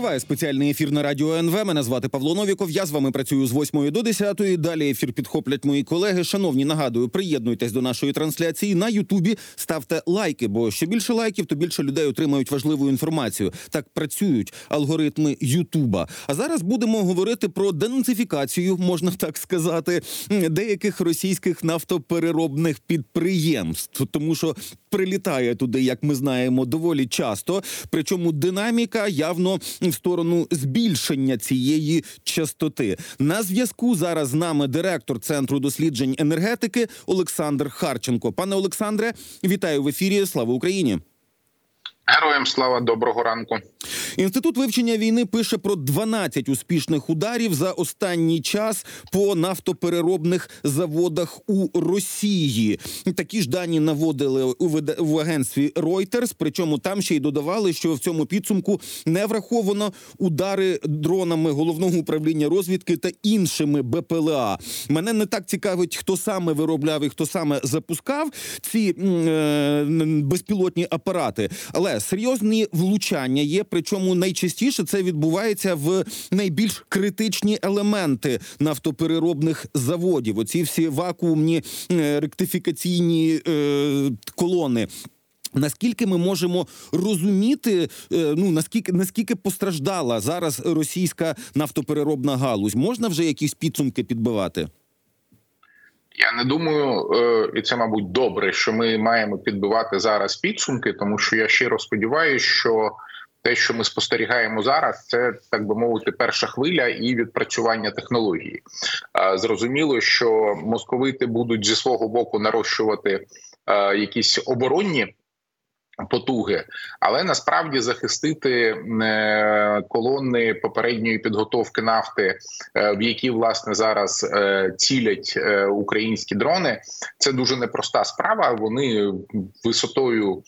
Триває спеціальний ефір на радіо НВ. Мене звати Павло Новіков. Я з вами працюю з 8 до 10. Далі ефір підхоплять мої колеги. Шановні, нагадую, приєднуйтесь до нашої трансляції на Ютубі. Ставте лайки, бо що більше лайків, то більше людей отримають важливу інформацію. Так працюють алгоритми Ютуба. А зараз будемо говорити про денацифікацію, можна так сказати, деяких російських нафтопереробних підприємств. Тому що прилітає туди, як ми знаємо, доволі часто. Причому динаміка явно в сторону збільшення цієї частоти. На зв'язку зараз з нами директор Центру досліджень енергетики Олександр Харченко. Пане Олександре, вітаю в ефірі. Слава Україні! Героям слава, доброго ранку. Інститут вивчення війни пише про 12 успішних ударів за останній час по нафтопереробних заводах у Росії. Такі ж дані наводили в агентстві Reuters, причому там ще й додавали, що в цьому підсумку не враховано удари дронами Головного управління розвідки та іншими БПЛА. Мене не так цікавить, хто саме виробляв і хто саме запускав ці безпілотні апарати, але серйозні влучання є, причому найчастіше це відбувається в найбільш критичні елементи нафтопереробних заводів. Оці всі вакуумні ректифікаційні колони. Наскільки ми можемо розуміти, наскільки постраждала зараз російська нафтопереробна галузь? Можна вже якісь підсумки підбивати? Я не думаю, і це, мабуть, добре, що ми маємо підбивати зараз підсумки, тому що я щиро сподіваюся, що те, що ми спостерігаємо зараз, це, так би мовити, перша хвиля і відпрацювання технології. Зрозуміло, що московити будуть зі свого боку нарощувати якісь оборонні потуги, але насправді захистити колони попередньої підготовки нафти, в які, власне, зараз цілять українські дрони, це дуже непроста справа. Вони висотою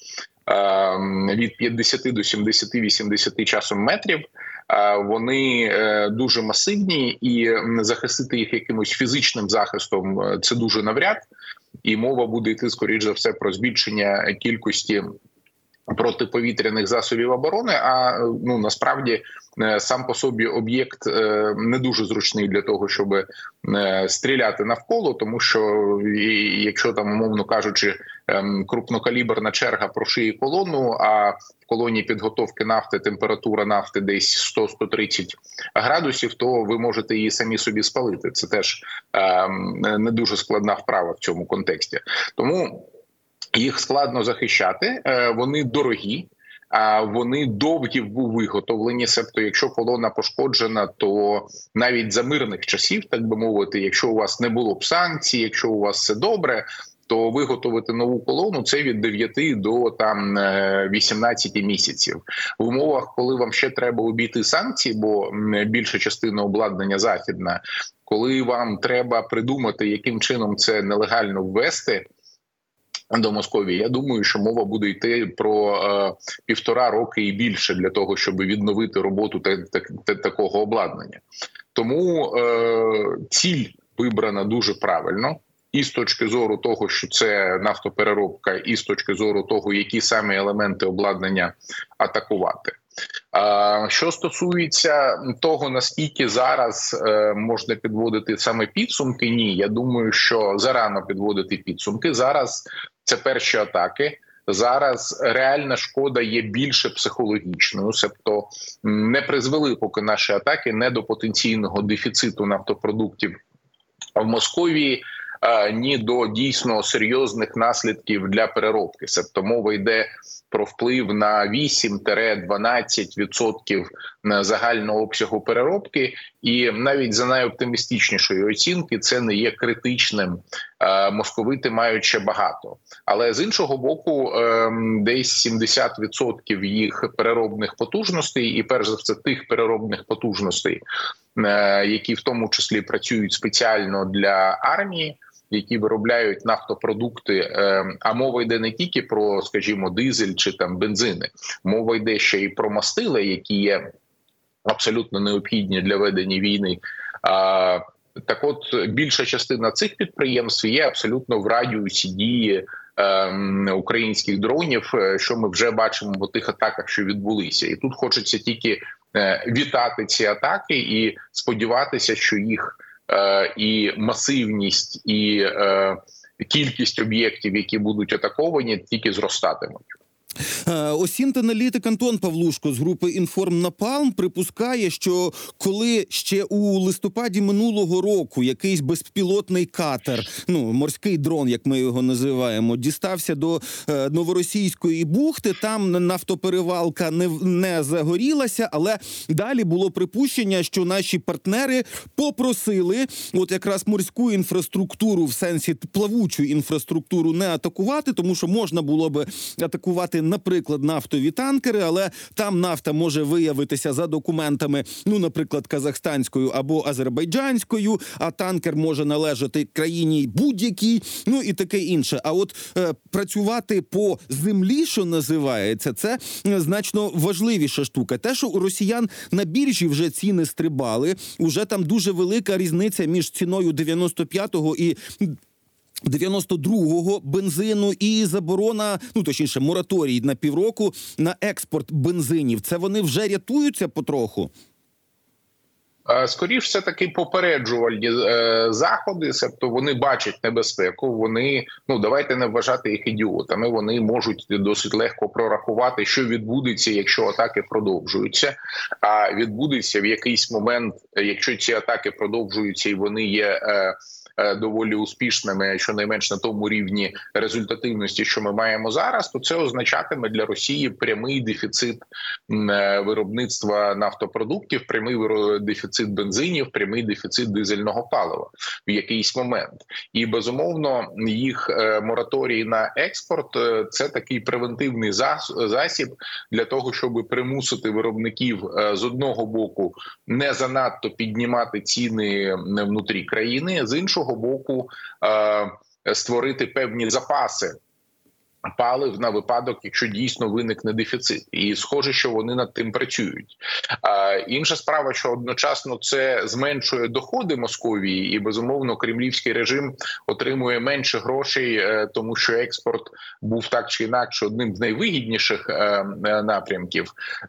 від 50 до 70-80 часом метрів, вони дуже масивні, і захистити їх якимось фізичним захистом – це дуже навряд. І мова буде йти, скоріш за все, про збільшення кількості протиповітряних засобів оборони, а насправді сам по собі об'єкт не дуже зручний для того, щоб стріляти навколо, тому що якщо там, умовно кажучи, крупнокаліберна черга прошиє колону, а в колоні підготовки нафти температура нафти десь 100-130 градусів, то ви можете її самі собі спалити. Це теж не дуже складна вправа в цьому контексті. Тому їх складно захищати, вони дорогі, вони довгі в виготовленні, себто якщо колона пошкоджена, то навіть за мирних часів, так би мовити, якщо у вас не було б санкцій, якщо у вас все добре, то виготовити нову колону – це від 9 до 18 місяців. В умовах, коли вам ще треба обійти санкції, бо більша частина обладнання західна, коли вам треба придумати, яким чином це нелегально ввести до Московії, я думаю, що мова буде йти про 1,5 роки і більше для того, щоб відновити роботу такого обладнання. Тому ціль вибрана дуже правильно. І з точки зору того, що це нафтопереробка, і з точки зору того, які саме елементи обладнання атакувати. Що стосується того, наскільки зараз можна підводити саме підсумки, ні. Я думаю, що зарано підводити підсумки. Зараз це перші атаки. Зараз реальна шкода є більше психологічною, тобто не призвели поки наші атаки не до потенційного дефіциту нафтопродуктів в Московії, ні до дійсно серйозних наслідків для переробки. Тобто мова йде про вплив на 8-12% загального обсягу переробки, і навіть за найоптимістичнішої оцінки це не є критичним. Московити мають ще багато. Але з іншого боку, десь 70% їх переробних потужностей, і перш за все тих переробних потужностей, які в тому числі працюють спеціально для армії, які виробляють нафтопродукти, а мова йде не тільки про, скажімо, дизель чи там бензини, мова йде ще й про мастила, які є абсолютно необхідні для ведення війни. Так от, більша частина цих підприємств є абсолютно в радіусі дії українських дронів, що ми вже бачимо в тих атаках, що відбулися. І тут хочеться тільки вітати ці атаки і сподіватися, що їх і масивність, і кількість об'єктів, які будуть атаковані, тільки зростатимуть. Осінт-аналітик Антон Павлушко з групи «Інформнапалм» припускає, що коли ще у листопаді минулого року якийсь безпілотний катер, морський дрон, як ми його називаємо, дістався до Новоросійської бухти, там нафтоперевалка не загорілася, але далі було припущення, що наші партнери попросили от якраз морську інфраструктуру, в сенсі плавучу інфраструктуру, не атакувати, тому що можна було би атакувати, наприклад, нафтові танкери, але там нафта може виявитися за документами, наприклад, казахстанською або азербайджанською, а танкер може належати країні будь-якій, і таке інше. А от працювати по землі, що називається, це значно важливіша штука. Те, що у росіян на біржі вже ціни стрибали, уже там дуже велика різниця між ціною 95-го і 92-го бензину і заборона, точніше, мораторій на півроку на експорт бензинів. Це вони вже рятуються потроху? Скоріше, все таки попереджувальні заходи, тобто вони бачать небезпеку, вони, давайте не вважати їх ідіотами, вони можуть досить легко прорахувати, що відбудеться, якщо атаки продовжуються, а відбудеться в якийсь момент, якщо ці атаки продовжуються і вони є доволі успішними, щонайменш на тому рівні результативності, що ми маємо зараз, то це означатиме для Росії прямий дефіцит виробництва нафтопродуктів, прямий дефіцит бензинів, прямий дефіцит дизельного палива в якийсь момент. І, безумовно, їх мораторій на експорт – це такий превентивний засіб для того, щоб примусити виробників з одного боку не занадто піднімати ціни внутрі країни, з іншого боку створити певні запаси палив на випадок, якщо дійсно виникне дефіцит. І схоже, що вони над тим працюють. Інша справа, що одночасно це зменшує доходи Московії, і, безумовно, кремлівський режим отримує менше грошей, тому що експорт був так чи інакше одним з найвигідніших напрямків.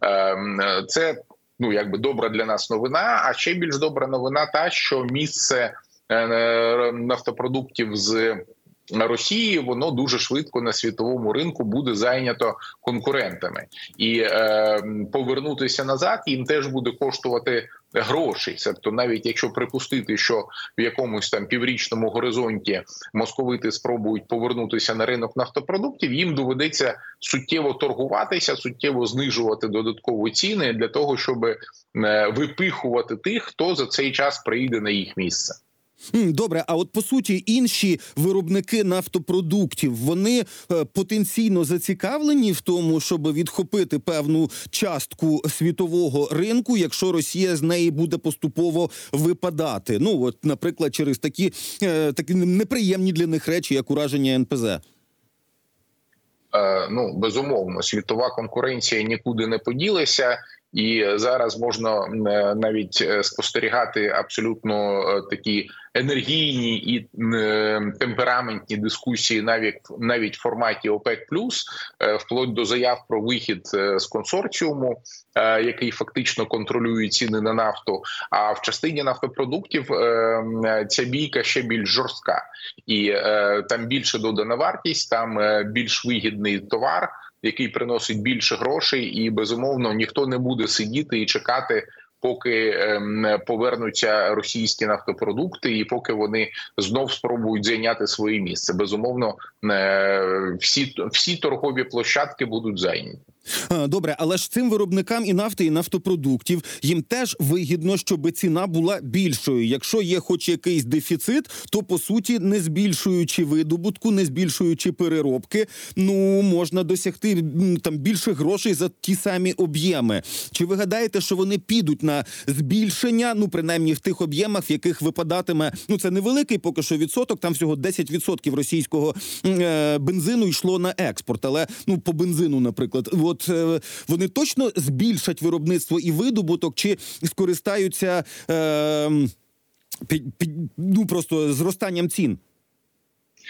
Це добра для нас новина, а ще більш добра новина та, що місце нафтопродуктів з Росії, воно дуже швидко на світовому ринку буде зайнято конкурентами. І повернутися назад їм теж буде коштувати грошей. Тобто навіть якщо припустити, що в якомусь там піврічному горизонті московити спробують повернутися на ринок нафтопродуктів, їм доведеться суттєво торгуватися, суттєво знижувати додаткові ціни для того, щоб випихувати тих, хто за цей час прийде на їх місце. Добре, а от по суті інші виробники нафтопродуктів, вони потенційно зацікавлені в тому, щоб відхопити певну частку світового ринку, якщо Росія з неї буде поступово випадати? Наприклад, через такі неприємні для них речі, як ураження НПЗ. Безумовно, світова конкуренція нікуди не поділася. І зараз можна навіть спостерігати абсолютно такі енергійні і темпераментні дискусії навіть в форматі ОПЕК+, вплоть до заяв про вихід з консорціуму, який фактично контролює ціни на нафту. А в частині нафтопродуктів ця бійка ще більш жорстка. І там більше додана вартість, там більш вигідний товар, який приносить більше грошей, і, безумовно, ніхто не буде сидіти і чекати, поки повернуться російські нафтопродукти і поки вони знов спробують зайняти своє місце. Безумовно, всі торгові площадки будуть зайняті. Добре, але ж цим виробникам і нафти, і нафтопродуктів їм теж вигідно, щоб ціна була більшою. Якщо є хоч якийсь дефіцит, то, по суті, не збільшуючи видобутку, не збільшуючи переробки, можна досягти там більше грошей за ті самі об'єми. Чи ви гадаєте, що вони підуть на збільшення, принаймні в тих об'ємах, в яких випадатиме, це невеликий поки що відсоток, там всього 10% російського бензину йшло на експорт, але, по бензину, наприклад, вони точно збільшать виробництво і видобуток, чи скористаються просто зростанням цін?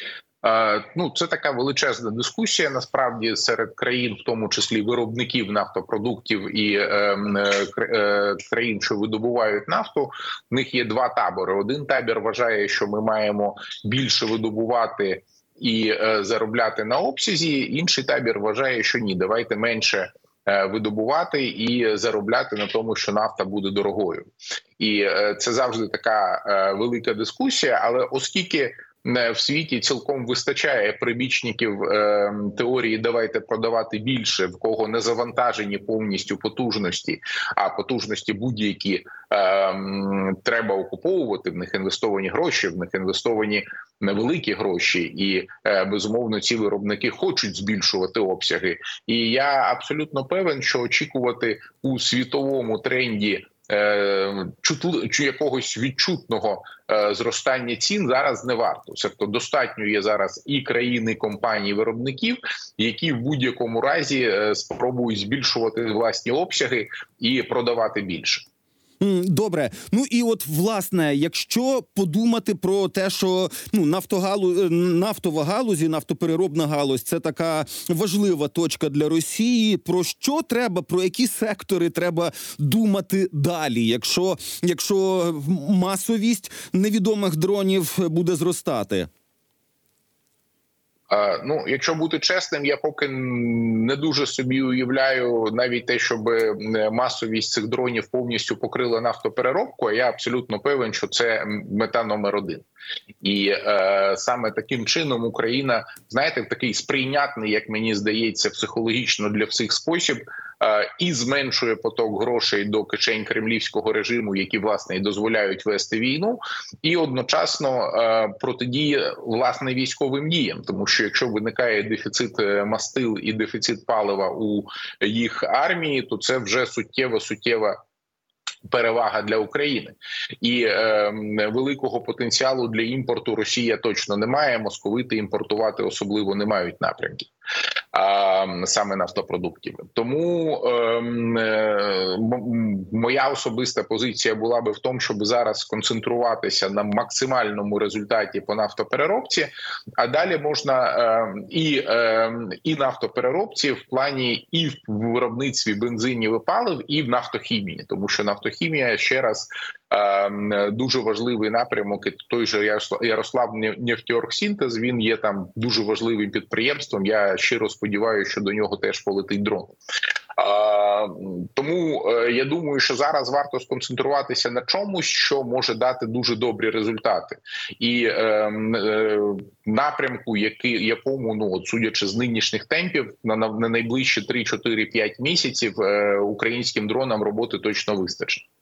Ну, це така величезна дискусія насправді серед країн, в тому числі виробників нафтопродуктів і країн, що видобувають нафту. В них є два табори. Один табір вважає, що ми маємо більше видобувати і заробляти на обсязі. Інший табір вважає, що ні, давайте менше видобувати і заробляти на тому, що нафта буде дорогою. І це завжди така велика дискусія, але оскільки в світі цілком вистачає прибічників теорії «давайте продавати більше», в кого не завантажені повністю потужності, а потужності будь-які треба окуповувати, в них інвестовані гроші, в них інвестовані невеликі гроші, і безумовно ці виробники хочуть збільшувати обсяги. І я абсолютно певен, що очікувати у світовому тренді якогось відчутного зростання цін зараз не варто. Тобто достатньо є зараз і країн, і компаній, виробників, які в будь-якому разі спробують збільшувати власні обсяги і продавати більше. Добре. Ну і от, власне, якщо подумати про те, що нафтова галузь і нафтопереробна галузь – це така важлива точка для Росії, про що треба, про які сектори треба думати далі, якщо масовість невідомих дронів буде зростати? Ну, якщо бути чесним, я поки не дуже собі уявляю навіть те, щоб масовість цих дронів повністю покрила нафтопереробку. А я абсолютно певен, що це мета номер один. І саме таким чином Україна, знаєте, в такий сприйнятний, як мені здається, психологічно для всіх спосіб, і зменшує поток грошей до кишень кремлівського режиму, які, власне, і дозволяють вести війну, і одночасно протидіє, власне, військовим діям. Тому що якщо виникає дефіцит мастил і дефіцит палива у їх армії, то це вже суттєва перевага для України. І великого потенціалу для імпорту Росія точно не має, московити імпортувати особливо не мають напрямків. Саме нафтопродуктів. Тому моя особиста позиція була би в тому, щоб зараз сконцентруватися на максимальному результаті по нафтопереробці, а далі можна і нафтопереробці в плані і в виробництві бензинів і палив, і в нафтохімії. Тому що нафтохімія, ще раз, дуже важливий напрямок. І той же Ярославнефтеоргсинтез, він є там дуже важливим підприємством. Я щиро сподіваюся, що до нього теж полетить дрон. Тому я думаю, що зараз варто сконцентруватися на чомусь, що може дати дуже добрі результати. І напрямку, якому, от, судячи з нинішніх темпів, на найближчі 3-4-5 місяців українським дронам роботи точно вистачить.